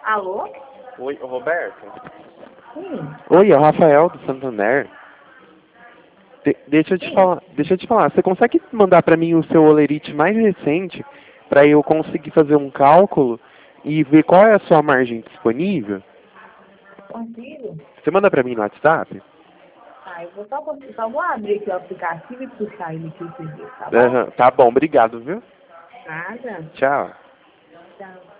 Alô? Oi, Roberto? Sim. Oi, é o Rafael do Santander. Deixa eu te falar, você consegue mandar para mim o seu Olerite mais recente para eu conseguir fazer um cálculo e ver qual é a sua margem disponível? Consigo? Você manda para mim no WhatsApp? Tá, eu só vou abrir aqui o aplicativo e puxar ele aqui pra você ver, tá bom? Aham, tá bom, obrigado, viu? Nada. Tchau. Tchau.